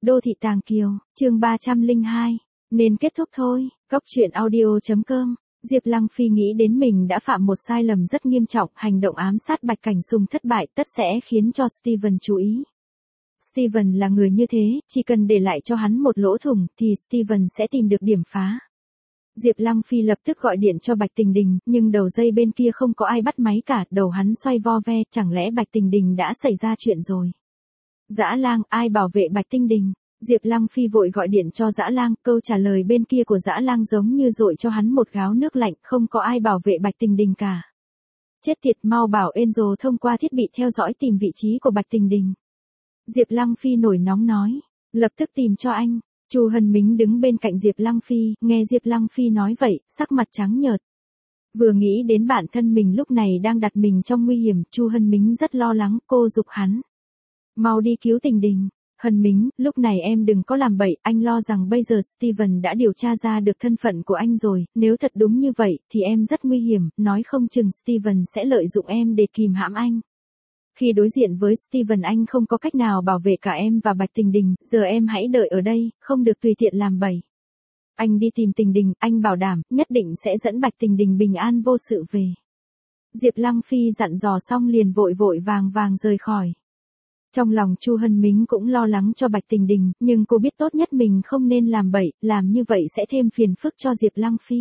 Đô thị Tàng Kiều, chương 302, nên kết thúc thôi. Cóc truyện audio.com. Diệp Lăng Phi nghĩ đến mình đã phạm một sai lầm rất nghiêm trọng, hành động ám sát Bạch Cảnh Sùng thất bại tất sẽ khiến cho Steven chú ý. Steven là người như thế, chỉ cần để lại cho hắn một lỗ thủng thì Steven sẽ tìm được điểm phá. Diệp Lăng Phi lập tức gọi điện cho Bạch Tình Đình, nhưng đầu dây bên kia không có ai bắt máy cả, đầu hắn xoay vo ve, chẳng lẽ Bạch Tình Đình đã xảy ra chuyện rồi. Dã Lang, ai bảo vệ Bạch Tinh Đình? Diệp Lăng Phi vội gọi điện cho Dã Lang, câu trả lời bên kia của Dã Lang giống như dội cho hắn một gáo nước lạnh, không có ai bảo vệ Bạch Tình Đình cả. Chết tiệt, mau bảo Angel thông qua thiết bị theo dõi tìm vị trí của Bạch Tình Đình. Diệp Lăng Phi nổi nóng nói, lập tức tìm cho anh. Chu Hân Mính đứng bên cạnh Diệp Lăng Phi, nghe Diệp Lăng Phi nói vậy, sắc mặt trắng nhợt. Vừa nghĩ đến bản thân mình lúc này đang đặt mình trong nguy hiểm, Chu Hân Mính rất lo lắng, cô giục hắn. Mau đi cứu Tình Đình. Hân Mính, lúc này em đừng có làm bậy, anh lo rằng bây giờ Steven đã điều tra ra được thân phận của anh rồi, nếu thật đúng như vậy thì em rất nguy hiểm, nói không chừng Steven sẽ lợi dụng em để kìm hãm anh. Khi đối diện với Steven anh không có cách nào bảo vệ cả em và Bạch Tình Đình, giờ em hãy đợi ở đây, không được tùy tiện làm bậy. Anh đi tìm Tình Đình, anh bảo đảm, nhất định sẽ dẫn Bạch Tình Đình bình an vô sự về. Diệp Lăng Phi dặn dò xong liền vội vội vàng rời khỏi. Trong lòng Chu Hân Mính cũng lo lắng cho Bạch Tình Đình, nhưng cô biết tốt nhất mình không nên làm bậy, làm như vậy sẽ thêm phiền phức cho Diệp Lăng Phi.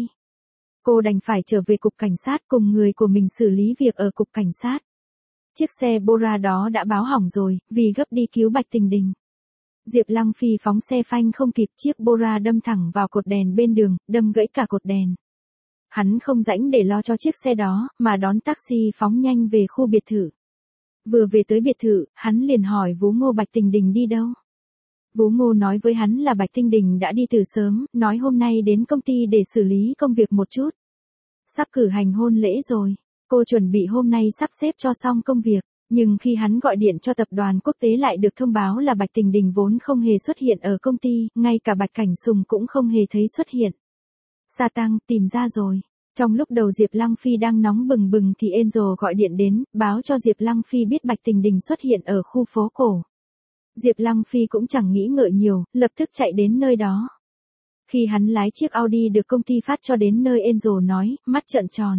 Cô đành phải trở về cục cảnh sát cùng người của mình xử lý việc ở cục cảnh sát. Chiếc xe Bora đó đã báo hỏng rồi, vì gấp đi cứu Bạch Tình Đình. Diệp Lăng Phi phóng xe phanh không kịp, chiếc Bora đâm thẳng vào cột đèn bên đường, đâm gãy cả cột đèn. Hắn không rảnh để lo cho chiếc xe đó, mà đón taxi phóng nhanh về khu biệt thự. Vừa về tới biệt thự, hắn liền hỏi Vú Ngô Bạch Tình Đình đi đâu. Vú Ngô nói với hắn là Bạch Tinh Đình đã đi từ sớm, nói hôm nay đến công ty để xử lý công việc một chút. Sắp cử hành hôn lễ rồi, cô chuẩn bị hôm nay sắp xếp cho xong công việc, nhưng khi hắn gọi điện cho tập đoàn quốc tế lại được thông báo là Bạch Tình Đình vốn không hề xuất hiện ở công ty, ngay cả Bạch Cảnh Sùng cũng không hề thấy xuất hiện. Sa Tăng, tìm ra rồi. Trong lúc đầu Diệp Lăng Phi đang nóng bừng bừng thì Angel gọi điện đến, báo cho Diệp Lăng Phi biết Bạch Tình Đình xuất hiện ở khu phố cổ. Diệp Lăng Phi cũng chẳng nghĩ ngợi nhiều, lập tức chạy đến nơi đó. Khi hắn lái chiếc Audi được công ty phát cho đến nơi, Angel nói, mắt trợn tròn.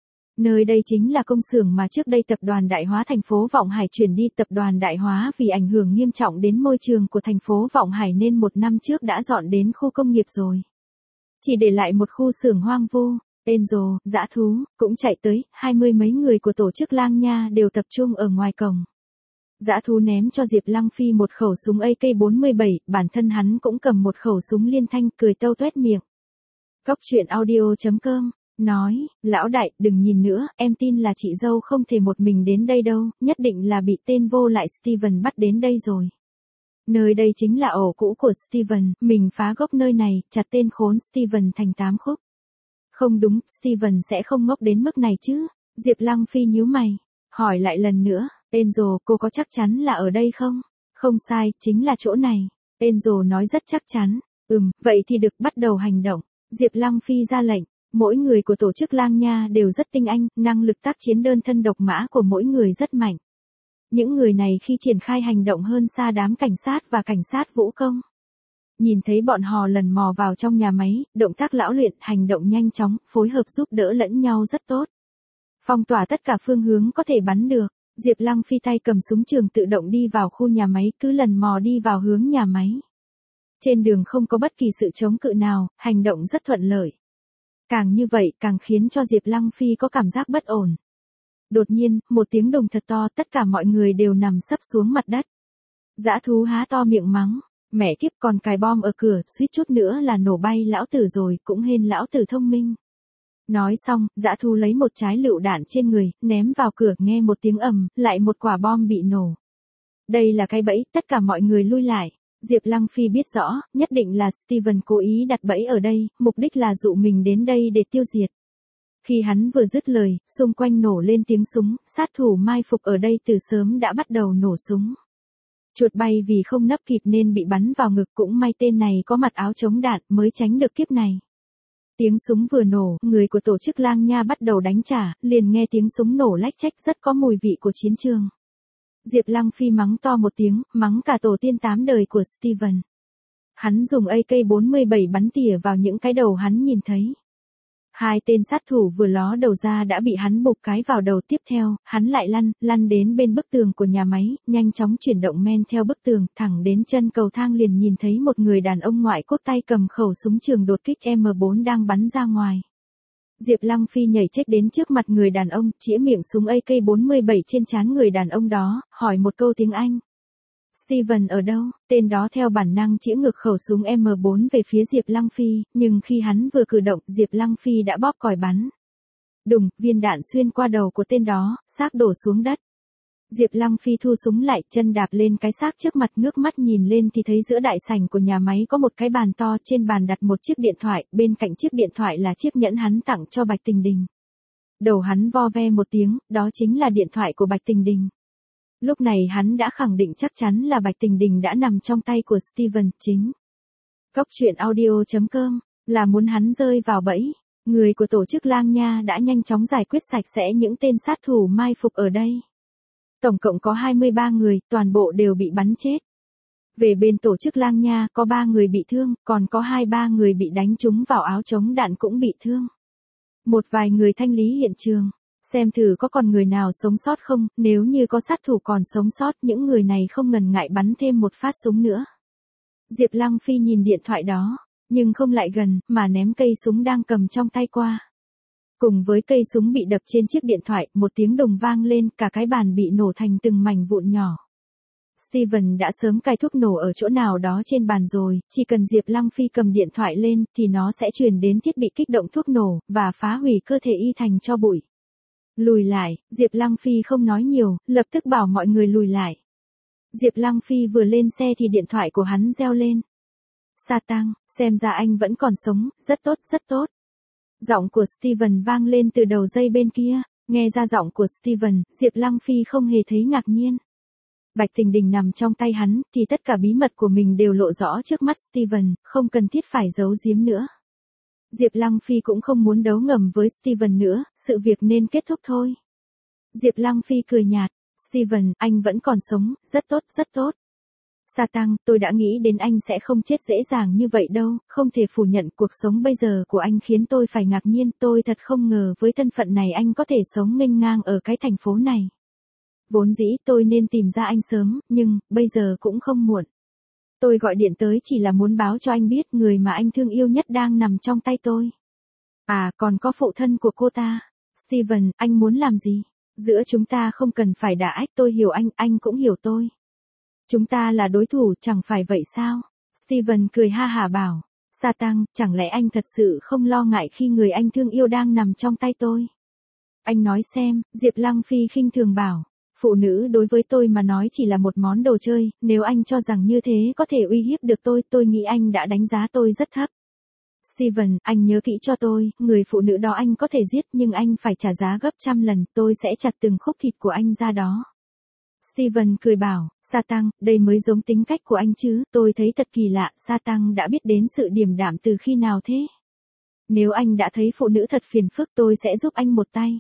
Nơi đây chính là công xưởng mà trước đây tập đoàn Đại Hóa thành phố Vọng Hải chuyển đi. Tập đoàn Đại Hóa vì ảnh hưởng nghiêm trọng đến môi trường của thành phố Vọng Hải nên 1 năm trước đã dọn đến khu công nghiệp rồi. Chỉ để lại một khu xưởng hoang vu. Angel, Dã Thú, cũng chạy tới, 20 mấy người của tổ chức Lang Nha đều tập trung ở ngoài cổng. Dã Thú ném cho Diệp Lăng Phi một khẩu súng AK-47, bản thân hắn cũng cầm một khẩu súng liên thanh, cười tâu tuét miệng. Cóc truyện audio.com, nói, lão đại, đừng nhìn nữa, em tin là chị dâu không thể một mình đến đây đâu, nhất định là bị tên vô lại Steven bắt đến đây rồi. Nơi đây chính là ổ cũ của Steven, mình phá gốc nơi này, chặt tên khốn Steven thành 8 khúc. Không đúng, Steven sẽ không ngốc đến mức này chứ. Diệp Lăng Phi nhíu mày, hỏi lại lần nữa, Angel, cô có chắc chắn là ở đây không? Không sai, chính là chỗ này. Angel nói rất chắc chắn. Vậy thì được, bắt đầu hành động. Diệp Lăng Phi ra lệnh, mỗi người của tổ chức Lang Nha đều rất tinh anh, năng lực tác chiến đơn thân độc mã của mỗi người rất mạnh. Những người này khi triển khai hành động hơn xa đám cảnh sát và cảnh sát vũ công. Nhìn thấy bọn họ lần mò vào trong nhà máy, động tác lão luyện, hành động nhanh chóng, phối hợp giúp đỡ lẫn nhau rất tốt. Phong tỏa tất cả phương hướng có thể bắn được. Diệp Lăng Phi tay cầm súng trường tự động đi vào khu nhà máy, cứ lần mò đi vào hướng nhà máy. Trên đường không có bất kỳ sự chống cự nào, hành động rất thuận lợi. Càng như vậy càng khiến cho Diệp Lăng Phi có cảm giác bất ổn. Đột nhiên, một tiếng đùng thật to, tất cả mọi người đều nằm sấp xuống mặt đất. Dã Thú há to miệng mắng. Mẹ kiếp, còn cài bom ở cửa, suýt chút nữa là nổ bay lão tử rồi, cũng hên lão tử thông minh. Nói xong, Dã Thú lấy một trái lựu đạn trên người, ném vào cửa, nghe một tiếng ầm, lại một quả bom bị nổ. Đây là cái bẫy, tất cả mọi người lui lại. Diệp Lăng Phi biết rõ, nhất định là Steven cố ý đặt bẫy ở đây, mục đích là dụ mình đến đây để tiêu diệt. Khi hắn vừa dứt lời, xung quanh nổ lên tiếng súng, sát thủ mai phục ở đây từ sớm đã bắt đầu nổ súng. Chuột bay vì không nấp kịp nên bị bắn vào ngực, cũng may tên này có mặc áo chống đạn mới tránh được kiếp này. Tiếng súng vừa nổ, người của tổ chức Lang Nha bắt đầu đánh trả, liền nghe tiếng súng nổ lách chách rất có mùi vị của chiến trường. Diệp Lăng Phi mắng to một tiếng, mắng cả tổ tiên 8 đời của Steven. Hắn dùng AK-47 bắn tỉa vào những cái đầu hắn nhìn thấy. Hai tên sát thủ vừa ló đầu ra đã bị hắn bục cái vào đầu, tiếp theo, hắn lại lăn đến bên bức tường của nhà máy, nhanh chóng chuyển động men theo bức tường, thẳng đến chân cầu thang liền nhìn thấy một người đàn ông ngoại quốc tay cầm khẩu súng trường đột kích M4 đang bắn ra ngoài. Diệp Lăng Phi nhảy chết đến trước mặt người đàn ông, chĩa miệng súng AK-47 trên trán người đàn ông đó, hỏi một câu tiếng Anh. Steven ở đâu? Tên đó theo bản năng chĩa ngược khẩu súng M4 về phía Diệp Lăng Phi, nhưng khi hắn vừa cử động, Diệp Lăng Phi đã bóp còi bắn. Đùng, viên đạn xuyên qua đầu của tên đó, xác đổ xuống đất. Diệp Lăng Phi thu súng lại, chân đạp lên cái xác trước mặt, ngước mắt nhìn lên thì thấy giữa đại sảnh của nhà máy có một cái bàn to, trên bàn đặt một chiếc điện thoại, bên cạnh chiếc điện thoại là chiếc nhẫn hắn tặng cho Bạch Tình Đình. Đầu hắn vo ve một tiếng, đó chính là điện thoại của Bạch Tình Đình. Lúc này hắn đã khẳng định chắc chắn là Bạch Tình Đình đã nằm trong tay của Steven. Chính Cốc truyện audio.com là muốn hắn rơi vào bẫy. Người của tổ chức Lang Nha đã nhanh chóng giải quyết sạch sẽ những tên sát thủ mai phục ở đây. Tổng cộng có 23 người, toàn bộ đều bị bắn chết. Về bên tổ chức Lang Nha, có 3 người bị thương, còn có 2-3 người bị đánh trúng vào áo chống đạn cũng bị thương. Một vài người thanh lý hiện trường, xem thử có còn người nào sống sót không, nếu như có sát thủ còn sống sót, những người này không ngần ngại bắn thêm một phát súng nữa. Diệp Lăng Phi nhìn điện thoại đó, nhưng không lại gần, mà ném cây súng đang cầm trong tay qua. Cùng với cây súng bị đập trên chiếc điện thoại, một tiếng đùng vang lên, cả cái bàn bị nổ thành từng mảnh vụn nhỏ. Steven đã sớm cài thuốc nổ ở chỗ nào đó trên bàn rồi, chỉ cần Diệp Lăng Phi cầm điện thoại lên, thì nó sẽ truyền đến thiết bị kích động thuốc nổ, và phá hủy cơ thể y thành tro bụi. Lùi lại, Diệp Lăng Phi không nói nhiều, lập tức bảo mọi người lùi lại. Diệp Lăng Phi vừa lên xe thì điện thoại của hắn reo lên. Sa Tăng, xem ra anh vẫn còn sống, rất tốt, rất tốt. Giọng của Steven vang lên từ đầu dây bên kia, nghe ra giọng của Steven, Diệp Lăng Phi không hề thấy ngạc nhiên. Bạch Tình Đình nằm trong tay hắn, thì tất cả bí mật của mình đều lộ rõ trước mắt Steven, không cần thiết phải giấu giếm nữa. Diệp Lăng Phi cũng không muốn đấu ngầm với Steven nữa, sự việc nên kết thúc thôi. Diệp Lăng Phi cười nhạt, Steven, anh vẫn còn sống, rất tốt, rất tốt. Sa Tăng, tôi đã nghĩ đến anh sẽ không chết dễ dàng như vậy đâu, không thể phủ nhận cuộc sống bây giờ của anh khiến tôi phải ngạc nhiên, tôi thật không ngờ với thân phận này anh có thể sống nghênh ngang ở cái thành phố này. Vốn dĩ tôi nên tìm ra anh sớm, nhưng, bây giờ cũng không muộn. Tôi gọi điện tới chỉ là muốn báo cho anh biết người mà anh thương yêu nhất đang nằm trong tay tôi. À, còn có phụ thân của cô ta. Steven, anh muốn làm gì? Giữa chúng ta không cần phải đả ách, tôi hiểu anh cũng hiểu tôi. Chúng ta là đối thủ, chẳng phải vậy sao? Steven cười ha hả bảo, Sa Tăng, chẳng lẽ anh thật sự không lo ngại khi người anh thương yêu đang nằm trong tay tôi? Anh nói xem, Diệp Lăng Phi khinh thường bảo, phụ nữ đối với tôi mà nói chỉ là một món đồ chơi, nếu anh cho rằng như thế có thể uy hiếp được tôi nghĩ anh đã đánh giá tôi rất thấp. Steven, anh nhớ kỹ cho tôi, người phụ nữ đó anh có thể giết nhưng anh phải trả giá gấp trăm lần, tôi sẽ chặt từng khúc thịt của anh ra đó. Steven cười bảo, Sa Tăng, đây mới giống tính cách của anh chứ, tôi thấy thật kỳ lạ, Sa Tăng đã biết đến sự điềm đạm từ khi nào thế? Nếu anh đã thấy phụ nữ thật phiền phức tôi sẽ giúp anh một tay.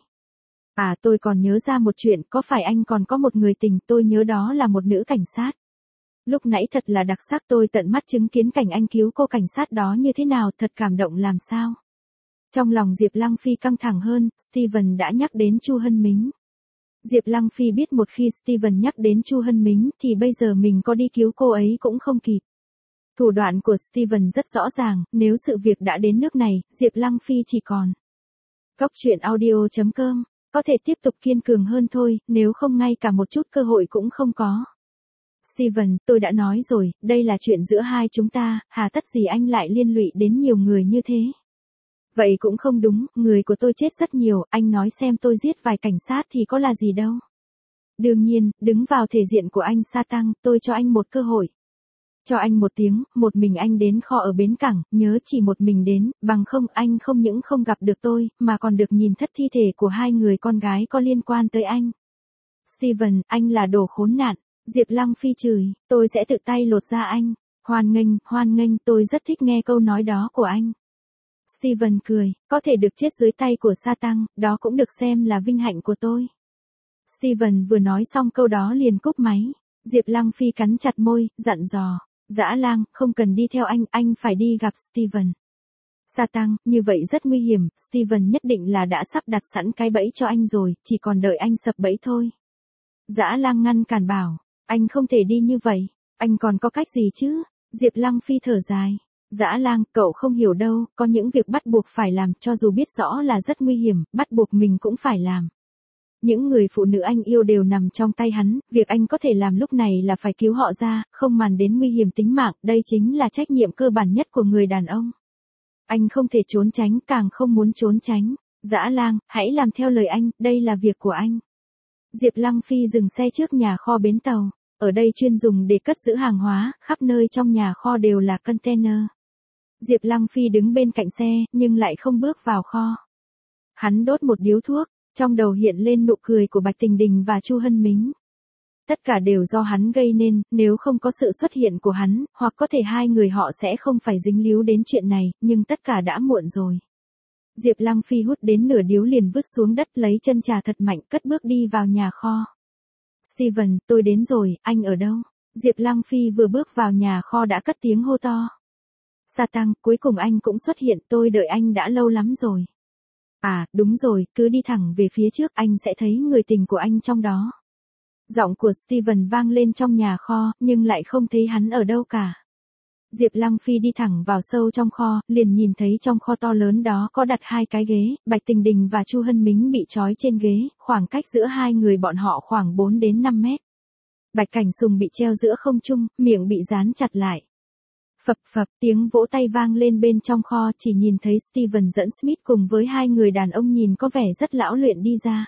À, tôi còn nhớ ra một chuyện, có phải anh còn có một người tình, tôi nhớ đó là một nữ cảnh sát. Lúc nãy thật là đặc sắc, tôi tận mắt chứng kiến cảnh anh cứu cô cảnh sát đó như thế nào, thật cảm động làm sao. Trong lòng Diệp Lăng Phi căng thẳng hơn, Steven đã nhắc đến Chu Hân Mính. Diệp Lăng Phi biết một khi Steven nhắc đến Chu Hân Mính thì bây giờ mình có đi cứu cô ấy cũng không kịp. Thủ đoạn của Steven rất rõ ràng, nếu sự việc đã đến nước này, Diệp Lăng Phi chỉ còn Cốc truyện audio.com, có thể tiếp tục kiên cường hơn thôi, nếu không ngay cả một chút cơ hội cũng không có. Steven, tôi đã nói rồi, đây là chuyện giữa hai chúng ta, hà tất gì anh lại liên lụy đến nhiều người như thế. Vậy cũng không đúng, người của tôi chết rất nhiều, anh nói xem tôi giết vài cảnh sát thì có là gì đâu. Đương nhiên, đứng vào thể diện của anh Sa Tăng, tôi cho anh một cơ hội. Cho anh một tiếng, một mình anh đến kho ở bến cảng, nhớ chỉ một mình đến, bằng không anh không những không gặp được tôi, mà còn được nhìn thất thi thể của hai người con gái có liên quan tới anh. Steven, anh là đồ khốn nạn. Diệp Lăng Phi chửi, tôi sẽ tự tay lột da anh. Hoan nghênh, tôi rất thích nghe câu nói đó của anh. Steven cười, có thể được chết dưới tay của Sa Tăng, đó cũng được xem là vinh hạnh của tôi. Steven vừa nói xong câu đó liền cúp máy. Diệp Lăng Phi cắn chặt môi, dặn dò, Dã Lang, không cần đi theo anh phải đi gặp Steven. Sa Tăng, như vậy rất nguy hiểm, Steven nhất định là đã sắp đặt sẵn cái bẫy cho anh rồi, chỉ còn đợi anh sập bẫy thôi. Dã Lang ngăn cản bảo, anh không thể đi như vậy, anh còn có cách gì chứ? Diệp Lăng Phi thở dài. Dã Lang, cậu không hiểu đâu, có những việc bắt buộc phải làm, cho dù biết rõ là rất nguy hiểm, bắt buộc mình cũng phải làm. Những người phụ nữ anh yêu đều nằm trong tay hắn, việc anh có thể làm lúc này là phải cứu họ ra, không màng đến nguy hiểm tính mạng, đây chính là trách nhiệm cơ bản nhất của người đàn ông. Anh không thể trốn tránh, càng không muốn trốn tránh. Dã Lang, hãy làm theo lời anh, đây là việc của anh. Diệp Lăng Phi dừng xe trước nhà kho bến tàu, ở đây chuyên dùng để cất giữ hàng hóa, khắp nơi trong nhà kho đều là container. Diệp Lăng Phi đứng bên cạnh xe, nhưng lại không bước vào kho. Hắn đốt một điếu thuốc, trong đầu hiện lên nụ cười của Bạch Tình Đình và Chu Hân Mính. Tất cả đều do hắn gây nên, nếu không có sự xuất hiện của hắn, hoặc có thể hai người họ sẽ không phải dính líu đến chuyện này, nhưng tất cả đã muộn rồi. Diệp Lăng Phi hút đến nửa điếu liền vứt xuống đất, lấy chân trà thật mạnh, cất bước đi vào nhà kho. Steven, tôi đến rồi, anh ở đâu? Diệp Lăng Phi vừa bước vào nhà kho đã cất tiếng hô to. Sa Tăng, cuối cùng anh cũng xuất hiện, tôi đợi anh đã lâu lắm rồi. À, đúng rồi, cứ đi thẳng về phía trước, anh sẽ thấy người tình của anh trong đó. Giọng của Steven vang lên trong nhà kho, nhưng lại không thấy hắn ở đâu cả. Diệp Lăng Phi đi thẳng vào sâu trong kho, liền nhìn thấy trong kho to lớn đó có đặt hai cái ghế, Bạch Tình Đình và Chu Hân Mính bị trói trên ghế, khoảng cách giữa hai người bọn họ khoảng 4 đến 5 mét. Bạch Cảnh Sùng bị treo giữa không trung, miệng bị dán chặt lại. Phập phập, tiếng vỗ tay vang lên bên trong kho, chỉ nhìn thấy Steven dẫn Smith cùng với hai người đàn ông nhìn có vẻ rất lão luyện đi ra.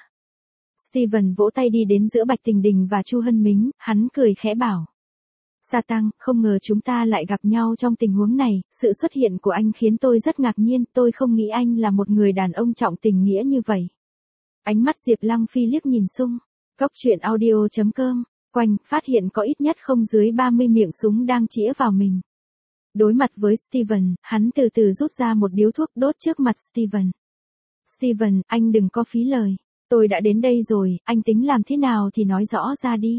Steven vỗ tay đi đến giữa Bạch Tình Đình và Chu Hân Mính, hắn cười khẽ bảo. Sa Tăng, không ngờ chúng ta lại gặp nhau trong tình huống này, sự xuất hiện của anh khiến tôi rất ngạc nhiên, tôi không nghĩ anh là một người đàn ông trọng tình nghĩa như vậy. Ánh mắt Diệp Lăng Phi liếc nhìn xung, Cốc Truyện Audio.com, quanh, phát hiện có ít nhất không dưới 30 miệng súng đang chĩa vào mình. Đối mặt với Steven, hắn từ từ rút ra một điếu thuốc đốt trước mặt Steven. Steven, anh đừng có phí lời. Tôi đã đến đây rồi, anh tính làm thế nào thì nói rõ ra đi.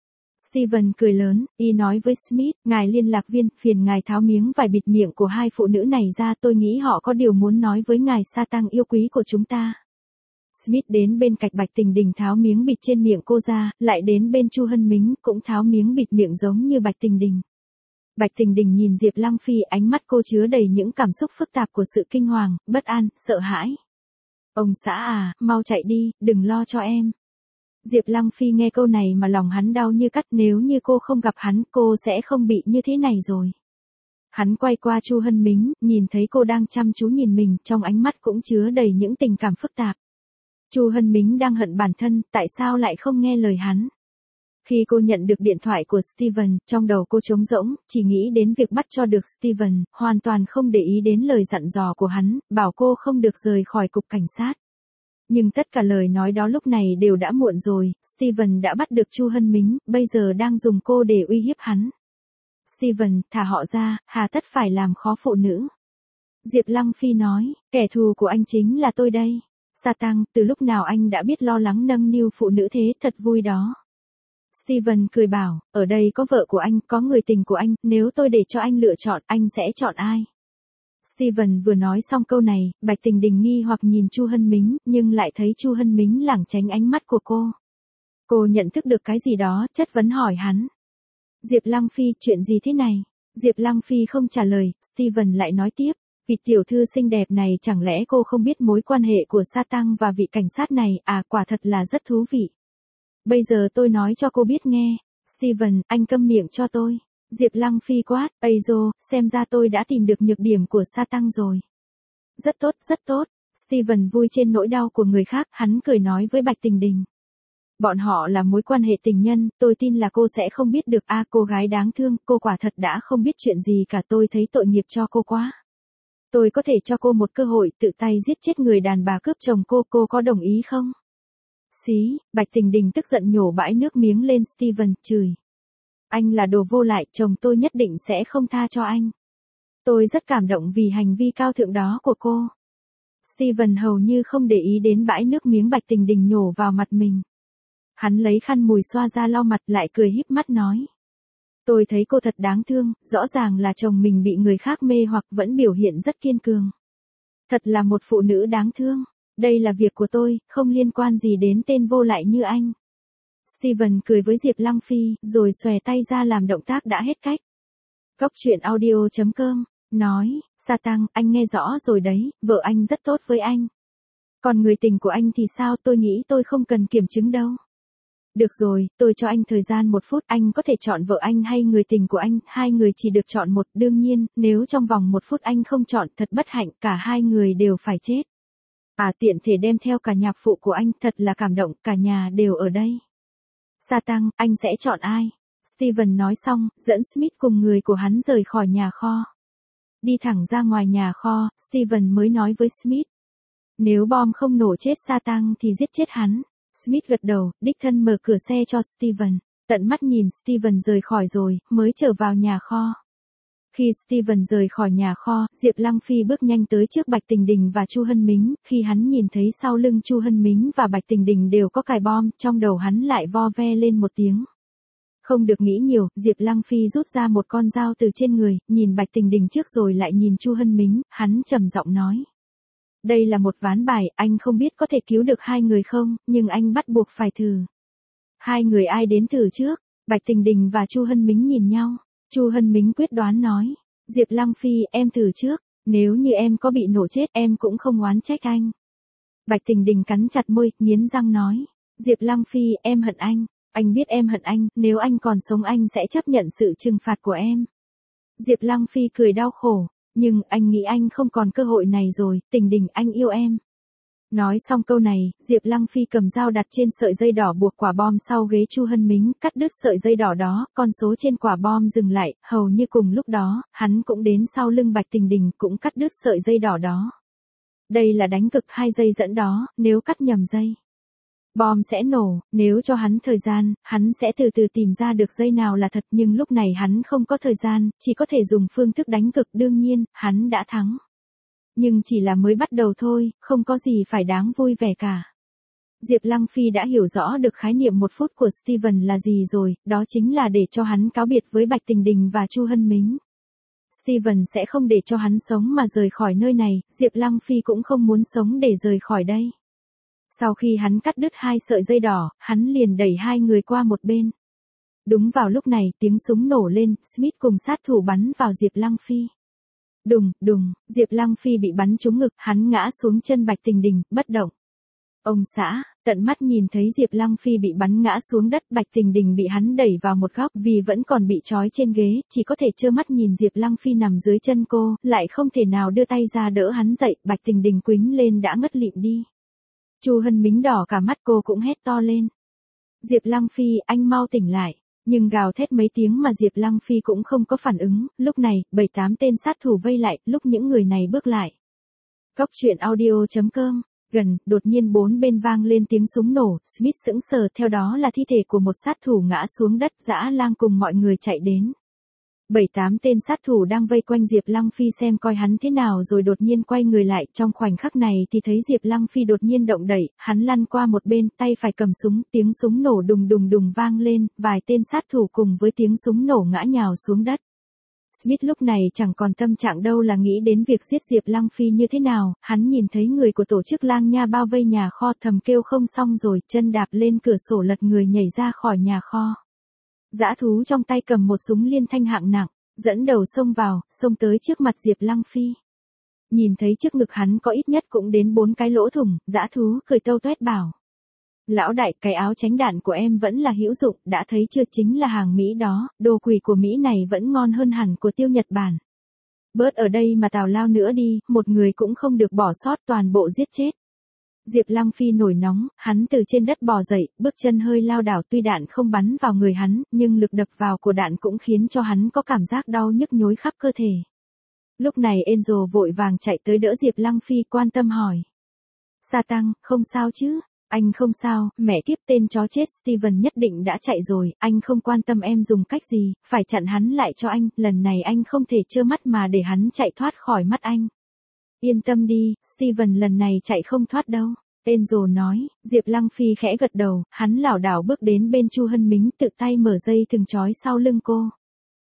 Steven cười lớn, y nói với Smith, ngài liên lạc viên, phiền ngài tháo miếng vải bịt miệng của hai phụ nữ này ra, tôi nghĩ họ có điều muốn nói với ngài Sa Tăng yêu quý của chúng ta. Smith đến bên cạnh Bạch Tình Đình tháo miếng bịt trên miệng cô ra, lại đến bên Chu Hân Mính cũng tháo miếng bịt miệng giống như Bạch Tình Đình. Bạch Tình Đình nhìn Diệp Lăng Phi, ánh mắt cô chứa đầy những cảm xúc phức tạp của sự kinh hoàng, bất an, sợ hãi. Ông xã à, mau chạy đi, đừng lo cho em. Diệp Lăng Phi nghe câu này mà lòng hắn đau như cắt, nếu như cô không gặp hắn, cô sẽ không bị như thế này rồi. Hắn quay qua Chu Hân Mính, nhìn thấy cô đang chăm chú nhìn mình, trong ánh mắt cũng chứa đầy những tình cảm phức tạp. Chu Hân Mính đang hận bản thân, tại sao lại không nghe lời hắn. Khi cô nhận được điện thoại của Steven, trong đầu cô trống rỗng, chỉ nghĩ đến việc bắt cho được Steven, hoàn toàn không để ý đến lời dặn dò của hắn, bảo cô không được rời khỏi cục cảnh sát. Nhưng tất cả lời nói đó lúc này đều đã muộn rồi, Steven đã bắt được Chu Hân Mính, bây giờ đang dùng cô để uy hiếp hắn. Steven, thả họ ra, hà tất phải làm khó phụ nữ. Diệp Lăng Phi nói, kẻ thù của anh chính là tôi đây. Sa Tăng, từ lúc nào anh đã biết lo lắng nâng niu phụ nữ thế, thật vui đó. Steven cười bảo, ở đây có vợ của anh, có người tình của anh, nếu tôi để cho anh lựa chọn, anh sẽ chọn ai? Steven vừa nói xong câu này, Bạch Tình Đình nghi hoặc nhìn Chu Hân Mính, nhưng lại thấy Chu Hân Mính lảng tránh ánh mắt của cô. Cô nhận thức được cái gì đó, chất vấn hỏi hắn. Diệp Lăng Phi, chuyện gì thế này? Diệp Lăng Phi không trả lời, Steven lại nói tiếp, vị tiểu thư xinh đẹp này chẳng lẽ cô không biết mối quan hệ của Sa Tăng và vị cảnh sát này, à quả thật là rất thú vị. Bây giờ tôi nói cho cô biết nghe. Steven, anh câm miệng cho tôi. Diệp Lăng Phi quát, Azo, xem ra tôi đã tìm được nhược điểm của Sa Tăng rồi. Rất tốt, rất tốt. Steven vui trên nỗi đau của người khác, hắn cười nói với Bạch Tình Đình. Bọn họ là mối quan hệ tình nhân, tôi tin là cô sẽ không biết được cô gái đáng thương, cô quả thật đã không biết chuyện gì cả, tôi thấy tội nghiệp cho cô quá. Tôi có thể cho cô một cơ hội tự tay giết chết người đàn bà cướp chồng cô có đồng ý không? Xí, Bạch Tình Đình tức giận nhổ bãi nước miếng lên Steven, chửi. Anh là đồ vô lại, chồng tôi nhất định sẽ không tha cho anh. Tôi rất cảm động vì hành vi cao thượng đó của cô. Steven hầu như không để ý đến bãi nước miếng Bạch Tình Đình nhổ vào mặt mình. Hắn lấy khăn mùi xoa ra lau mặt lại cười híp mắt nói. Tôi thấy cô thật đáng thương, rõ ràng là chồng mình bị người khác mê hoặc vẫn biểu hiện rất kiên cường. Thật là một phụ nữ đáng thương. Đây là việc của tôi, không liên quan gì đến tên vô lại như anh. Steven cười với Diệp Lăng Phi, rồi xòe tay ra làm động tác đã hết cách. Góc truyện audio.com, nói, Sa Tăng, anh nghe rõ rồi đấy, vợ anh rất tốt với anh. Còn người tình của anh thì sao, tôi nghĩ tôi không cần kiểm chứng đâu. Được rồi, tôi cho anh thời gian 1 phút, anh có thể chọn vợ anh hay người tình của anh, hai người chỉ được chọn một, đương nhiên, nếu trong vòng 1 phút anh không chọn, thật bất hạnh, cả hai người đều phải chết. Tiện thể đem theo cả nhạc phụ của anh, thật là cảm động, cả nhà đều ở đây. Sa Tăng, anh sẽ chọn ai? Steven nói xong, dẫn Smith cùng người của hắn rời khỏi nhà kho. Đi thẳng ra ngoài nhà kho, Steven mới nói với Smith. Nếu bom không nổ chết Sa Tăng thì giết chết hắn. Smith gật đầu, đích thân mở cửa xe cho Steven. Tận mắt nhìn Steven rời khỏi rồi, mới trở vào nhà kho. Khi Steven rời khỏi nhà kho, Diệp Lăng Phi bước nhanh tới trước Bạch Tình Đình và Chu Hân Mính, khi hắn nhìn thấy sau lưng Chu Hân Mính và Bạch Tình Đình đều có cài bom, trong đầu hắn lại vo ve lên một tiếng. Không được nghĩ nhiều, Diệp Lăng Phi rút ra một con dao từ trên người, nhìn Bạch Tình Đình trước rồi lại nhìn Chu Hân Mính, hắn trầm giọng nói. Đây là một ván bài, anh không biết có thể cứu được hai người không, nhưng anh bắt buộc phải thử. Hai người ai đến thử trước? Bạch Tình Đình và Chu Hân Mính nhìn nhau. Chu Hân Mính quyết đoán nói. Diệp Lăng Phi, em thử trước, nếu như em có bị nổ chết em cũng không oán trách anh. Bạch Tình Đình cắn chặt môi, nghiến răng nói. Diệp Lăng Phi, em hận anh biết em hận anh, nếu anh còn sống anh sẽ chấp nhận sự trừng phạt của em. Diệp Lăng Phi cười đau khổ. Nhưng, anh nghĩ anh không còn cơ hội này rồi, Tình Đình, anh yêu em. Nói xong câu này, Diệp Lăng Phi cầm dao đặt trên sợi dây đỏ buộc quả bom sau ghế Chu Hân Mính, cắt đứt sợi dây đỏ đó, con số trên quả bom dừng lại, hầu như cùng lúc đó, hắn cũng đến sau lưng Bạch Tình Đình cũng cắt đứt sợi dây đỏ đó. Đây là đánh cực 2 dây dẫn đó, nếu cắt nhầm dây, bom sẽ nổ, nếu cho hắn thời gian, hắn sẽ từ từ tìm ra được dây nào là thật, nhưng lúc này hắn không có thời gian, chỉ có thể dùng phương thức đánh cực, đương nhiên, hắn đã thắng. Nhưng chỉ là mới bắt đầu thôi, không có gì phải đáng vui vẻ cả. Diệp Lăng Phi đã hiểu rõ được khái niệm 1 phút của Steven là gì rồi, đó chính là để cho hắn cáo biệt với Bạch Tình Đình và Chu Hân Mính. Steven sẽ không để cho hắn sống mà rời khỏi nơi này, Diệp Lăng Phi cũng không muốn sống để rời khỏi đây. Sau khi hắn cắt đứt 2 sợi dây đỏ, hắn liền đẩy hai người qua một bên. Đúng vào lúc này, tiếng súng nổ lên, Smith cùng sát thủ bắn vào Diệp Lăng Phi. Đùng, đùng, Diệp Lăng Phi bị bắn trúng ngực, hắn ngã xuống chân Bạch Tình Đình, bất động. Ông xã, tận mắt nhìn thấy Diệp Lăng Phi bị bắn ngã xuống đất, Bạch Tình Đình bị hắn đẩy vào một góc vì vẫn còn bị trói trên ghế, chỉ có thể trơ mắt nhìn Diệp Lăng Phi nằm dưới chân cô, lại không thể nào đưa tay ra đỡ hắn dậy, Bạch Tình Đình quĩnh lên đã ngất lịm đi. Chu Hân Mính đỏ cả mắt, cô cũng hét to lên. Diệp Lăng Phi, anh mau tỉnh lại. Nhưng gào thét mấy tiếng mà Diệp Lăng Phi cũng không có phản ứng, lúc này, 7-8 tên sát thủ vây lại, lúc những người này bước lại. Góc truyện audio.com, gần, đột nhiên 4 bên vang lên tiếng súng nổ, Smith sững sờ, theo đó là thi thể của một sát thủ ngã xuống đất, Dã Lang cùng mọi người chạy đến. 7-8 tên sát thủ đang vây quanh Diệp Lăng Phi xem coi hắn thế nào rồi đột nhiên quay người lại, trong khoảnh khắc này thì thấy Diệp Lăng Phi đột nhiên động đẩy, hắn lăn qua một bên, tay phải cầm súng, tiếng súng nổ đùng đùng đùng vang lên, vài tên sát thủ cùng với tiếng súng nổ ngã nhào xuống đất. Smith lúc này chẳng còn tâm trạng đâu là nghĩ đến việc giết Diệp Lăng Phi như thế nào, hắn nhìn thấy người của tổ chức Lang Nha bao vây nhà kho thầm kêu không xong rồi, chân đạp lên cửa sổ lật người nhảy ra khỏi nhà kho. Dã thú trong tay cầm một súng liên thanh hạng nặng, dẫn đầu xông vào, xông tới trước mặt Diệp Lăng Phi. Nhìn thấy trước ngực hắn có ít nhất cũng đến 4 cái lỗ thủng, dã thú cười tâu tuét bảo. Lão đại, cái áo tránh đạn của em vẫn là hữu dụng, đã thấy chưa, chính là hàng Mỹ đó, đồ quỷ của Mỹ này vẫn ngon hơn hẳn của tiêu Nhật Bản. Bớt ở đây mà tào lao nữa đi, một người cũng không được bỏ sót, toàn bộ giết chết. Diệp Lăng Phi nổi nóng, hắn từ trên đất bò dậy, bước chân hơi lao đảo, tuy đạn không bắn vào người hắn, nhưng lực đập vào của đạn cũng khiến cho hắn có cảm giác đau nhức nhối khắp cơ thể. Lúc này Angel vội vàng chạy tới đỡ Diệp Lăng Phi, quan tâm hỏi. Sa Tăng, không sao chứ? Anh không sao, mẹ kiếp, tên chó chết Steven nhất định đã chạy rồi, anh không quan tâm em dùng cách gì, phải chặn hắn lại cho anh, lần này anh không thể trơ mắt mà để hắn chạy thoát khỏi mắt anh. Yên tâm đi, Steven lần này chạy không thoát đâu. Angel nói, Diệp Lăng Phi khẽ gật đầu, hắn lảo đảo bước đến bên Chu Hân Mính, tự tay mở dây thừng trói sau lưng cô.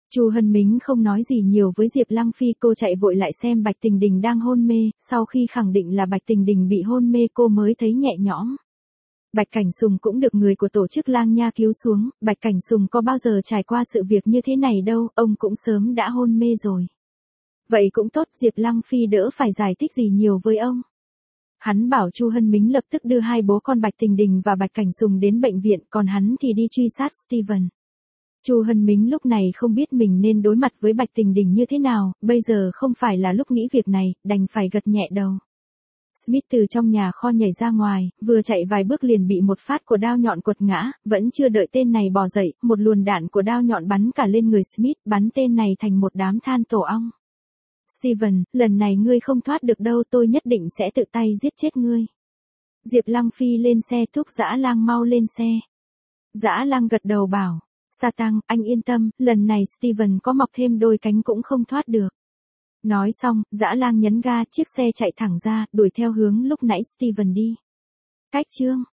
Chu Hân Mính không nói gì nhiều với Diệp Lăng Phi, cô chạy vội lại xem Bạch Tình Đình đang hôn mê, sau khi khẳng định là Bạch Tình Đình bị hôn mê cô mới thấy nhẹ nhõm. Bạch Cảnh Sùng cũng được người của tổ chức Lang Nha cứu xuống, Bạch Cảnh Sùng có bao giờ trải qua sự việc như thế này đâu, ông cũng sớm đã hôn mê rồi. Vậy cũng tốt, Diệp Lăng Phi đỡ phải giải thích gì nhiều với ông. Hắn bảo Chu Hân Mính lập tức đưa hai bố con Bạch Tình Đình và Bạch Cảnh Sùng đến bệnh viện, còn hắn thì đi truy sát Steven. Chu Hân Mính lúc này không biết mình nên đối mặt với Bạch Tình Đình như thế nào, bây giờ không phải là lúc nghĩ việc này, đành phải gật nhẹ đầu. Smith từ trong nhà kho nhảy ra ngoài, vừa chạy vài bước liền bị một phát của đao nhọn quật ngã, vẫn chưa đợi tên này bò dậy, một luồn đạn của đao nhọn bắn cả lên người Smith, bắn tên này thành một đám than tổ ong. Steven, lần này ngươi không thoát được đâu, tôi nhất định sẽ tự tay giết chết ngươi. Diệp Lăng Phi lên xe thúc Dã Lang mau lên xe. Dã Lang gật đầu bảo, Sa Tăng, anh yên tâm, lần này Steven có mọc thêm đôi cánh cũng không thoát được. Nói xong, Dã Lang nhấn ga, chiếc xe chạy thẳng ra, đuổi theo hướng lúc nãy Steven đi. Cách chương